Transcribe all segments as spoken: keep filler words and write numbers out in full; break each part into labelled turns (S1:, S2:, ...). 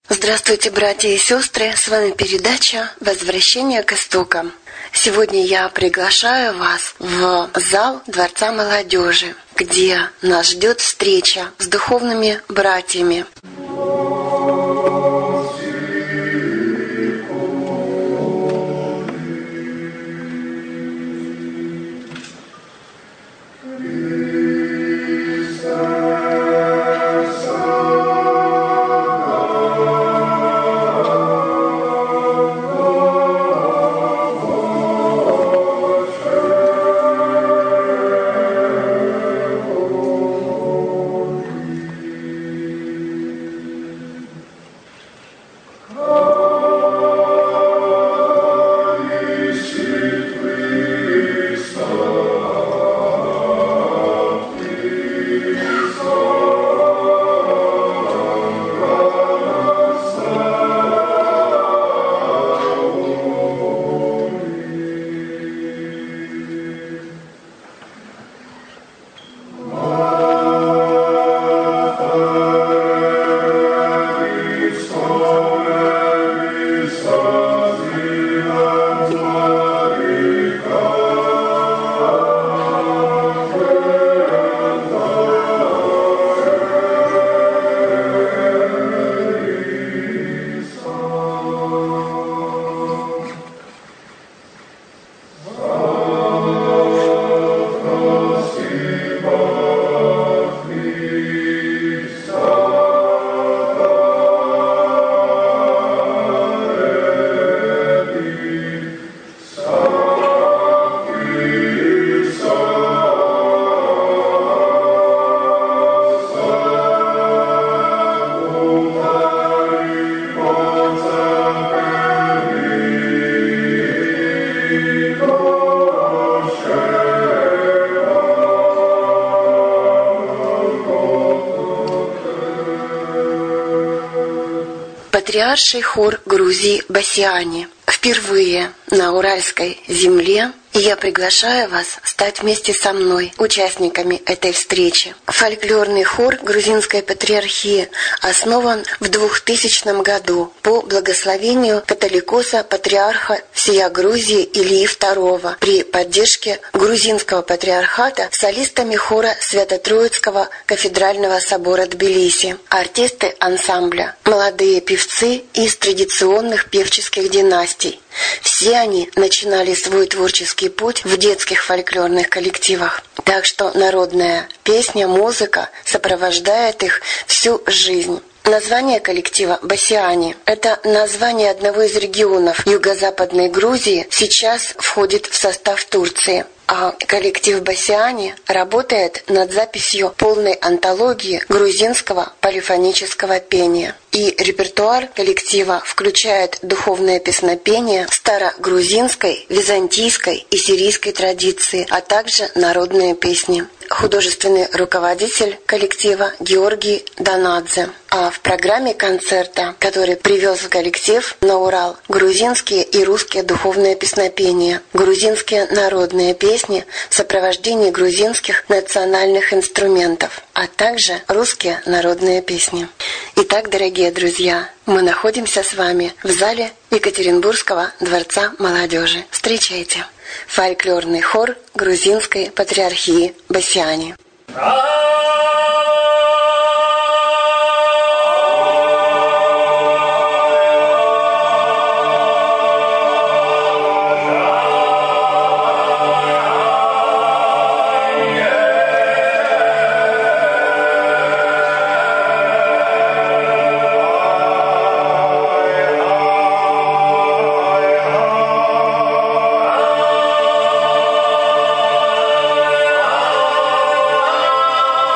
S1: Здравствуйте, братья и сестры! С вами передача «Возвращение к истокам». Сегодня я приглашаю вас в зал Дворца молодежи, где нас ждет встреча с духовными братьями. Патриарший хор Грузии Басиани. Впервые на Уральской земле, и я приглашаю вас стать вместе со мной участниками этой встречи. Фольклорный хор Грузинской патриархии основан в двухтысячном году по благословению католикоса-патриарха всея Грузии Илии второго при поддержке грузинского патриархата солистами хора Свято-Троицкого кафедрального собора Тбилиси. Артисты ансамбля — молодые певцы из традиционных певческих династий. Все они начинали свой творческий путь в детских фольклорных коллективах. Так что народная песня, музыка сопровождает их всю жизнь. Название коллектива «Басиани» — это название одного из регионов юго-западной Грузии, сейчас входит в состав Турции. А коллектив «Басиани» работает над записью полной антологии грузинского полифонического пения. И репертуар коллектива включает духовное песнопение старогрузинской, византийской и сирийской традиции, а также народные песни. Художественный руководитель коллектива Георгий Донадзе. А в программе концерта, который привез коллектив на Урал, грузинские и русские духовные песнопения, грузинские народные песни в сопровождении грузинских национальных инструментов, а также русские народные песни. Итак, дорогие друзья, мы находимся с вами в зале Екатеринбургского Дворца молодежи. Встречайте! Фольклорный хор Грузинской патриархии Басиани.
S2: Ah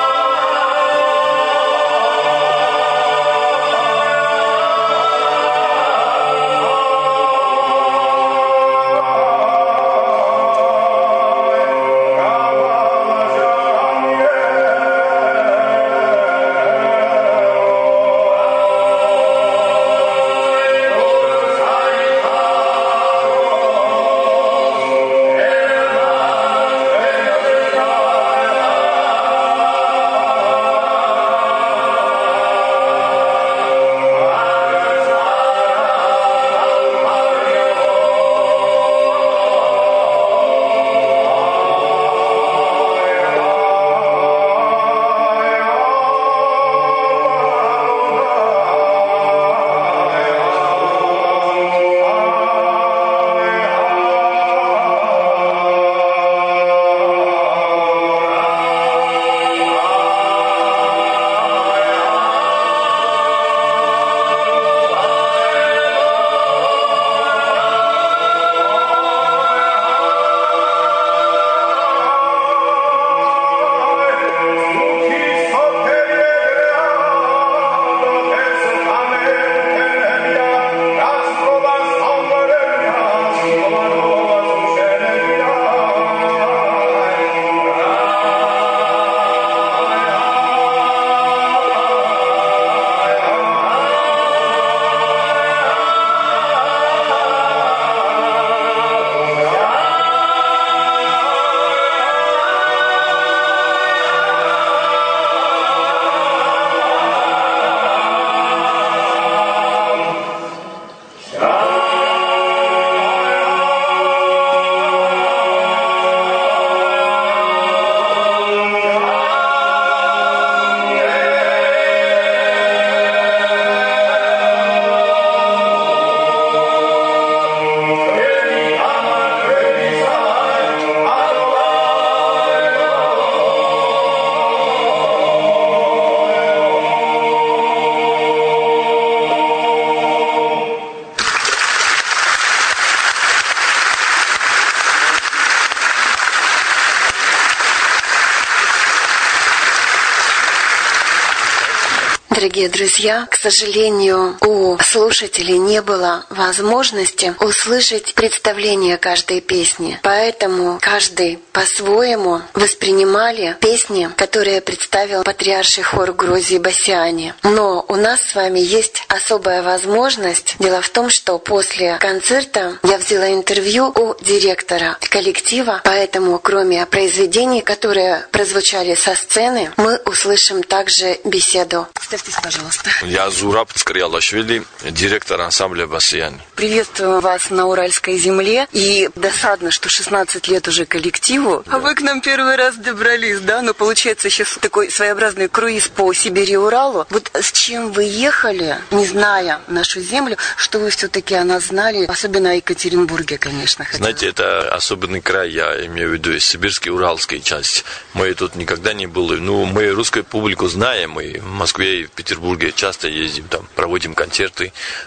S1: Дорогие друзья, к сожалению, у слушателей не было возможности услышать представление каждой песни. Поэтому каждый по-своему воспринимали песни, которые представил Патриарший хор Грузии Басиани. Но у нас с вами есть особая возможность. Дело в том, что после концерта я взяла интервью у директора коллектива, поэтому кроме произведений, которые прозвучали со сцены, мы услышим также беседу. Представьтесь, пожалуйста.
S2: Я Зураб Цкриалашвили, директор ансамбля Басиани.
S1: Приветствую вас на Уральской земле. И досадно, что шестнадцать лет уже коллективу. Да. А вы к нам первый раз добрались, да? Но получается сейчас такой своеобразный круиз по Сибири и Уралу. Вот с чем вы ехали, не зная нашу землю, что вы все-таки о нас знали, особенно о Екатеринбурге, конечно. Хотела.
S2: Знаете, это особенный край, я имею в виду сибирский, уральская часть. Мы тут никогда не были. Ну, мы русскую публику знаем, мы в Москве и в Петербурге часто ездим, там, проводим концерты,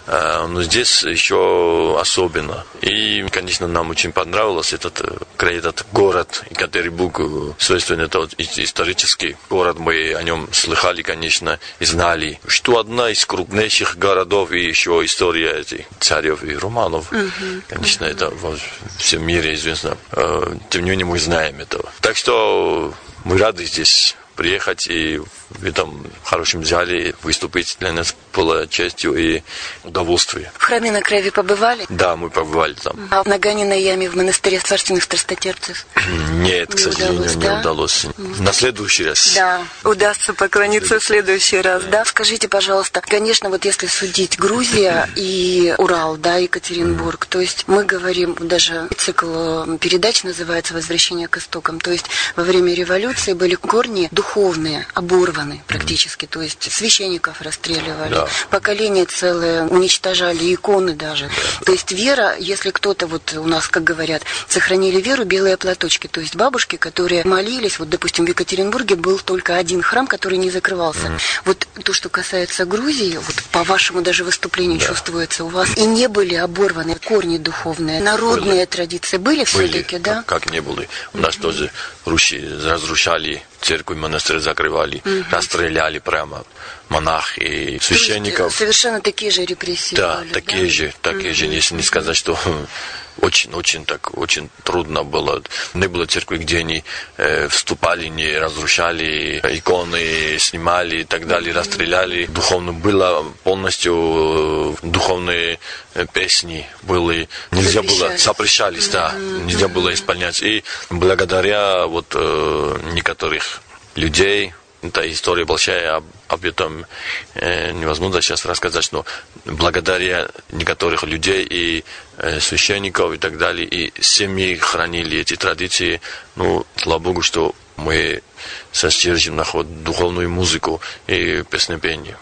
S2: но здесь еще особенно. И, конечно, нам очень понравился этот край, этот город Екатеринбург, собственно, это исторический город, мы о нем слыхали, конечно, и знали, что одна из крупнейших городов, и еще история этих царев и романов, uh-huh. конечно, uh-huh. это во всем мире известно, тем не менее мы знаем этого. Так что мы рады здесь приехать и в этом хорошем зале выступить. Для нас было честью и удовольствием.
S1: В храме на Крови побывали?
S2: Да, мы побывали там.
S1: А на Ганиной яме в монастыре царственных страстотерцев?
S2: Нет,
S1: не
S2: к сожалению,
S1: удалось,
S2: не
S1: да?
S2: удалось. Mm-hmm. На следующий раз.
S1: Да, удастся поклониться в следующий раз, да? Скажите, пожалуйста, конечно, вот если судить Грузия и Урал, да, Екатеринбург, mm-hmm. то есть мы говорим, даже цикл передач называется «Возвращение к истокам», то есть во время революции были корни духовные, оборваны практически, mm-hmm. то есть священников расстреливали, да. поколения целые уничтожали, иконы даже. Да. То есть вера, если кто-то, вот у нас, как говорят, сохранили веру, белые платочки, то есть бабушки, которые молились, вот, допустим, в Екатеринбурге был только один храм, который не закрывался. Mm-hmm. Вот то, что касается Грузии, вот по вашему даже выступлению да. чувствуется у вас, и не были оборваны корни духовные, народные были. Традиции были, были все-таки, да?
S2: Как, как не были. У нас mm-hmm. тоже Руси разрушали церковь, монастырь закрывали, mm-hmm. расстреляли прямо монах и священников.
S1: Совершенно такие же репрессии
S2: да,
S1: были,
S2: такие
S1: да?
S2: же, такие mm-hmm. же, если не сказать, что очень-очень так, очень трудно было. Не было церкви, где они э, вступали, не разрушали иконы, снимали и так далее, mm-hmm. расстреляли. Духовно было полностью, э, духовные э, песни были, нельзя было, запрещались, mm-hmm. да, нельзя было исполнять. И благодаря вот э, некоторых людей, это история большая, об, об этом э, невозможно сейчас рассказать, но благодаря некоторых людей и э, священников и так далее, и семьи хранили эти традиции, ну, слава Богу, что мы содержим на ход духовную музыку и песнопение.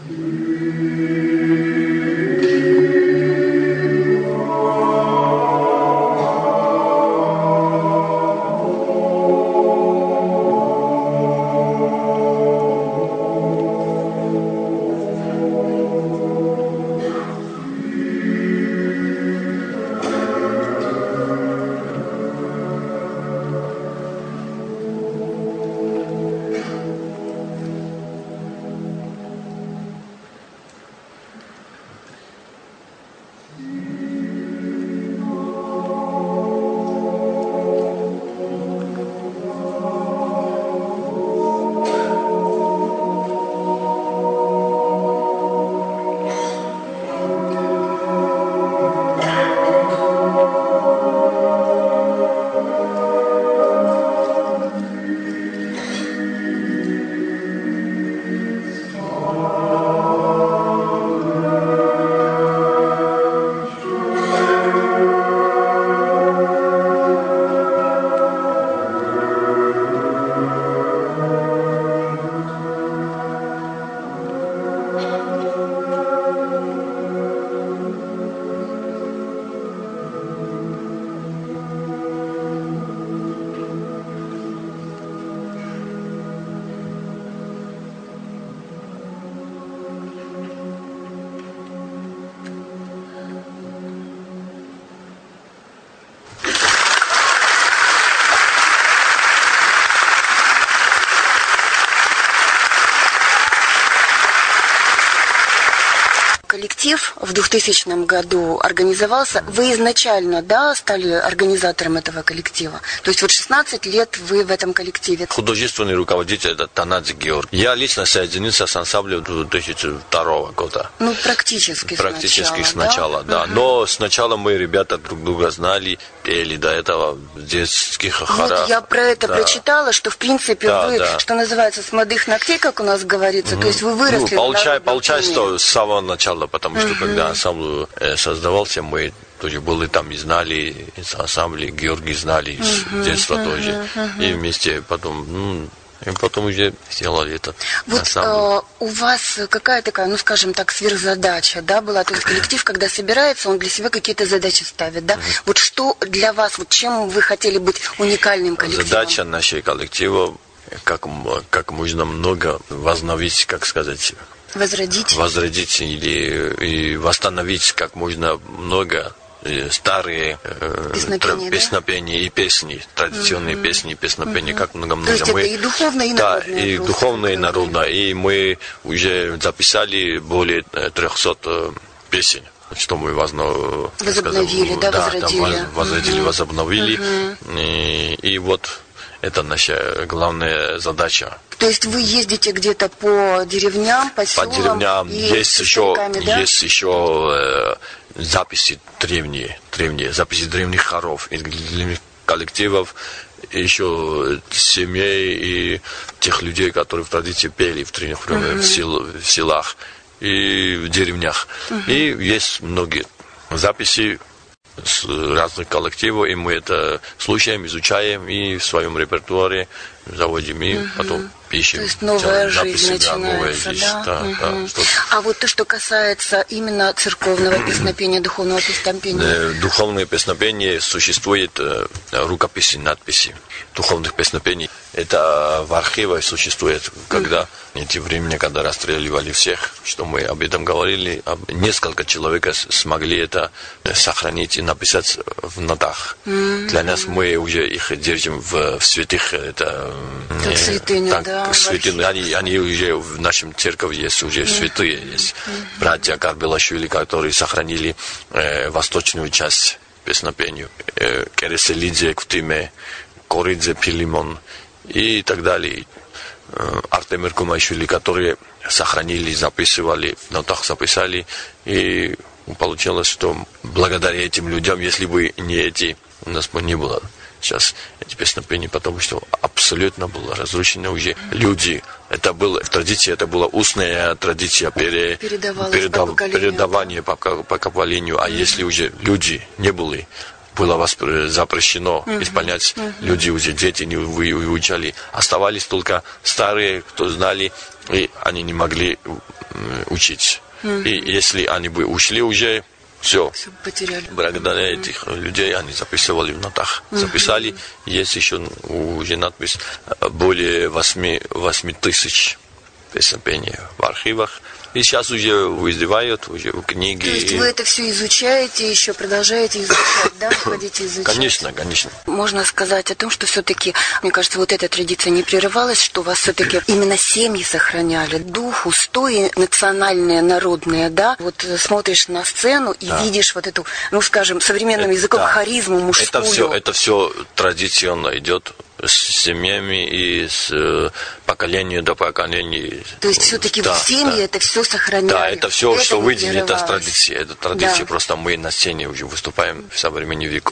S1: Коллектив в двухтысячном году организовался. Вы изначально, да, стали организатором этого коллектива? То есть вот шестнадцать лет вы в этом коллективе.
S2: Художественный руководитель это Танадзе Георг. Я лично соединился с ансамблем две тысячи второго года.
S1: Ну, практически,
S2: Практически
S1: сначала,
S2: сначала, да. да. Угу. Но сначала мы, ребята, друг друга знали, пели до этого в детских хорах.
S1: Вот я про это да. прочитала, что, в принципе, да, вы,
S2: да.
S1: что называется, с молодых ногтей, как у нас говорится, угу. то есть вы выросли.
S2: Ну, получай, получается, что с самого начала, потому что, угу. когда ансамбль э, создавался, мы тоже были там и знали, из ансамбля Георгий знали, uh-huh, с детства uh-huh, тоже. Uh-huh. И вместе потом, ну, и потом уже сделали это.
S1: Вот э, у вас какая такая, ну, скажем так, сверхзадача, да, была? То есть коллектив, когда собирается, он для себя какие-то задачи ставит, да? Uh-huh. Вот что для вас, вот чем вы хотели быть уникальным коллективом?
S2: Задача нашей коллектива, как, как можно много возобновить, как сказать...
S1: Возродить?
S2: Возродить или и восстановить как можно много старые песнопения,
S1: да?
S2: песнопения и песни, традиционные mm-hmm. песни и песнопения, mm-hmm. как много-много.
S1: То есть
S2: мы,
S1: это и духовно, и
S2: да,
S1: народное.
S2: и духовно, и народно. И мы уже записали более трехсот песен, что мы возно,
S1: возобновили,
S2: сказал,
S1: да,
S2: да,
S1: возродили.
S2: Там, возродили, mm-hmm. возобновили.
S1: Mm-hmm.
S2: И, и вот это наша главная задача.
S1: То есть вы ездите где-то по деревням, по селам?
S2: По деревням. Есть еще,
S1: да?
S2: есть еще э, записи древние, древние, записи древних хоров, древних коллективов, еще семей и тех людей, которые в традиции пели в древних временах, uh-huh. в, сел, в селах и в деревнях. Uh-huh. И есть многие записи с разных коллективов, и мы это слушаем, изучаем и в своем репертуаре заводим, и угу. потом пишем.
S1: То есть новая жизнь
S2: записи,
S1: начинается,
S2: да? Новая жизнь,
S1: да?
S2: да,
S1: Угу.
S2: да, что-то.
S1: А вот то, что касается именно церковного песнопения, духовного песнопения?
S2: Духовное песнопение существует рукописи, надписи духовных песнопений. Это в архивах существует, когда эти времена, когда расстреливали всех, что мы об этом говорили, несколько человек смогли это сохранить и написать в нотах. Mm-hmm. Для нас мы уже их держим в, в святых, это
S1: как святыню, так, да,
S2: святыню. Они, они уже в нашем церкви есть уже mm-hmm. святые, есть mm-hmm. братья Карбелашвили, которые сохранили э, восточную часть песнопению, э, Кереселидзе, Кутиме, Коридзе, Пилимон и так далее. Артем Иркумашвили, которые сохранили, записывали, в нотах записали, и получилось, что благодаря этим людям, если бы не эти, у нас бы не было сейчас эти песнопения, потому что абсолютно было разрушено уже люди. Это было, в традиции это была устная традиция, пере, передав, по передавание по, по поколению, а mm-hmm. если уже люди не были, было запрещено uh-huh. исполнять. Uh-huh. Люди уже, дети не выучали. Оставались только старые, кто знали, и они не могли учить. Mm-hmm. И если они бы ушли уже, все,
S1: все потеряли.
S2: Благодаря mm-hmm. этих людей они записывали в нотах. Mm-hmm. Записали, есть еще уже надпись более восьми тысяч песен пения в архивах. И сейчас уже издевают, уже в книге.
S1: То есть вы это все изучаете, еще продолжаете изучать, да? Ходите изучать?
S2: Конечно, конечно.
S1: Можно сказать о том, что все-таки, мне кажется, вот эта традиция не прерывалась, что у вас все-таки именно семьи сохраняли дух, устои национальные, народные, да? Вот смотришь на сцену и да. видишь вот эту, ну, скажем, современным это, языком да. харизму мужскую.
S2: Это все, это все традиционно идет с семьями и с э, поколения до поколения.
S1: То есть все-таки да, в семье да. это все сохраняли.
S2: Да, это все, это что выделили, это традиция. Это традиция, да. просто мы на сцене уже выступаем в современном веку.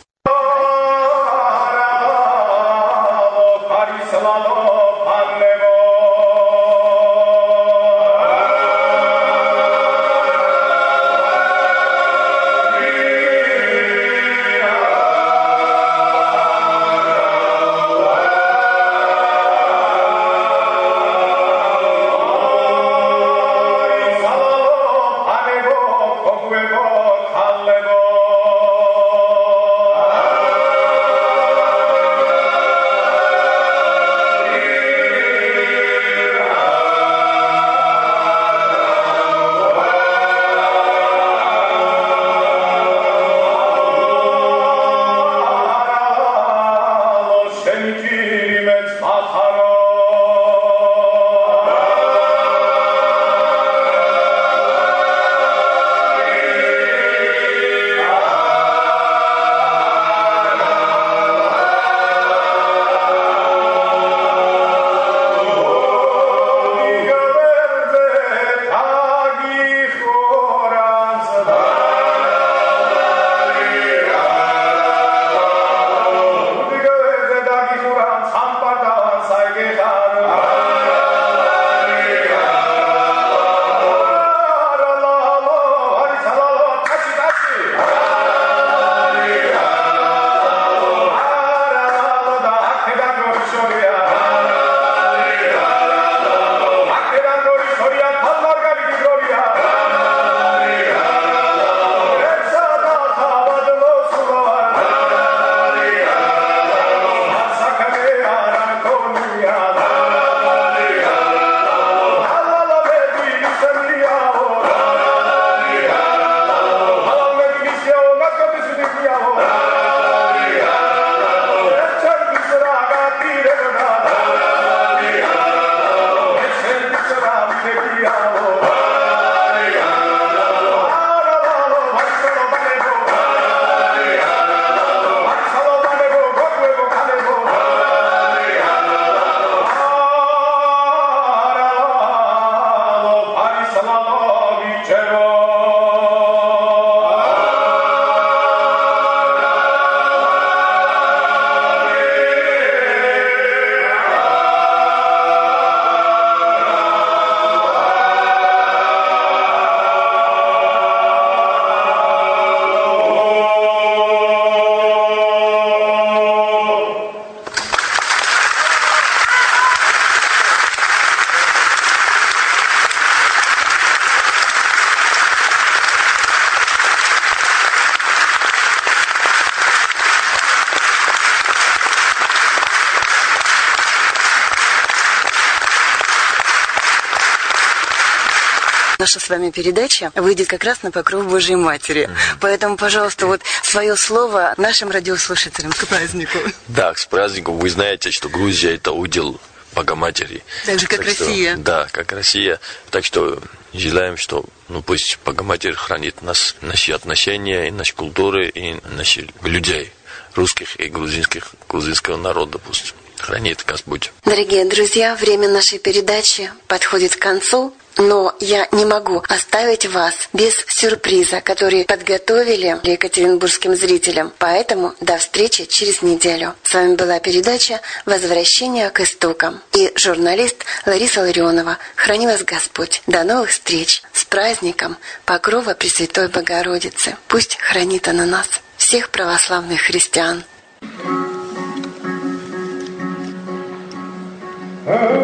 S1: Наша с вами передача выйдет как раз на покров Божьей Матери. Mm-hmm. Поэтому, пожалуйста, вот свое слово нашим радиослушателям к празднику.
S2: Да, с праздником. Вы знаете, что Грузия – это удел Богоматери.
S1: Так же, как так Россия.
S2: Что, да, как Россия. Так что желаем, что ну, пусть Богоматерь хранит нас, наши отношения, и нашу культуру, и наших людей, русских и грузинских, грузинского народа пусть хранит Господь.
S1: Дорогие друзья, время нашей передачи подходит к концу. Но я не могу оставить вас без сюрприза, который подготовили екатеринбургским зрителям. Поэтому до встречи через неделю. С вами была передача «Возвращение к истокам» и журналист Лариса Ларионова. Храни вас Господь. До новых встреч. С праздником Покрова Пресвятой Богородицы. Пусть хранит она нас, всех православных христиан.
S3: Oh